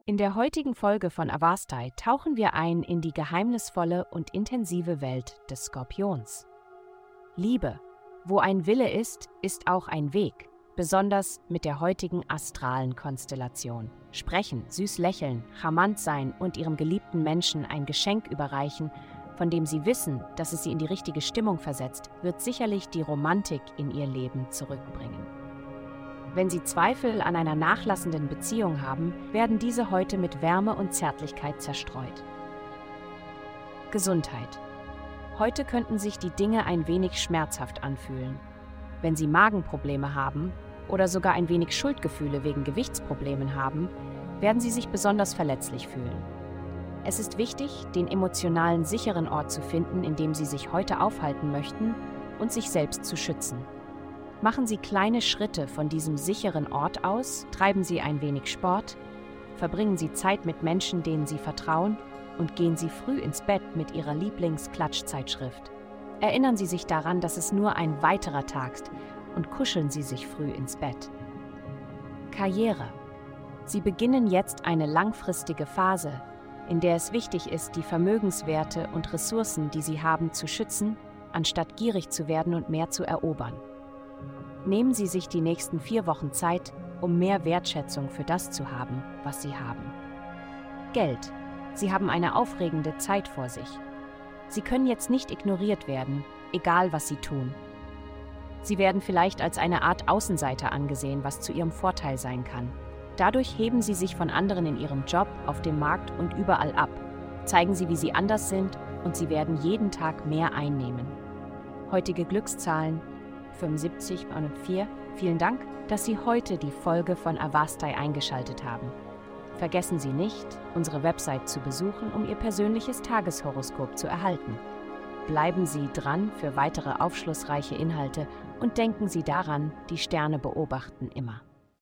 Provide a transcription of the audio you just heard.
In der heutigen Folge von Avastai tauchen wir ein in die geheimnisvolle und intensive Welt des Skorpions. Liebe. Wo ein Wille ist, ist auch ein Weg, besonders mit der heutigen astralen Konstellation. Sprechen, süß lächeln, charmant sein und ihrem geliebten Menschen ein Geschenk überreichen, von dem sie wissen, dass es sie in die richtige Stimmung versetzt, wird sicherlich die Romantik in ihr Leben zurückbringen. Wenn Sie Zweifel an einer nachlassenden Beziehung haben, werden diese heute mit Wärme und Zärtlichkeit zerstreut. Gesundheit. Heute könnten sich die Dinge ein wenig schmerzhaft anfühlen. Wenn Sie Magenprobleme haben oder sogar ein wenig Schuldgefühle wegen Gewichtsproblemen haben, werden Sie sich besonders verletzlich fühlen. Es ist wichtig, den emotionalen sicheren Ort zu finden, in dem Sie sich heute aufhalten möchten und sich selbst zu schützen. Machen Sie kleine Schritte von diesem sicheren Ort aus, treiben Sie ein wenig Sport, verbringen Sie Zeit mit Menschen, denen Sie vertrauen und gehen Sie früh ins Bett mit Ihrer Lieblings-Klatschzeitschrift. Erinnern Sie sich daran, dass es nur ein weiterer Tag ist und kuscheln Sie sich früh ins Bett. Karriere. Sie beginnen jetzt eine langfristige Phase, in der es wichtig ist, die Vermögenswerte und Ressourcen, die Sie haben, zu schützen, anstatt gierig zu werden und mehr zu erobern. Nehmen Sie sich die nächsten 4 Wochen Zeit, um mehr Wertschätzung für das zu haben, was Sie haben. Geld. Sie haben eine aufregende Zeit vor sich. Sie können jetzt nicht ignoriert werden, egal was Sie tun. Sie werden vielleicht als eine Art Außenseiter angesehen, was zu Ihrem Vorteil sein kann. Dadurch heben Sie sich von anderen in Ihrem Job, auf dem Markt und überall ab. Zeigen Sie, wie Sie anders sind und Sie werden jeden Tag mehr einnehmen. Heutige Glückszahlen 75 und 4. Vielen Dank, dass Sie heute die Folge von Avastai eingeschaltet haben. Vergessen Sie nicht, unsere Website zu besuchen, um Ihr persönliches Tageshoroskop zu erhalten. Bleiben Sie dran für weitere aufschlussreiche Inhalte und denken Sie daran, die Sterne beobachten immer.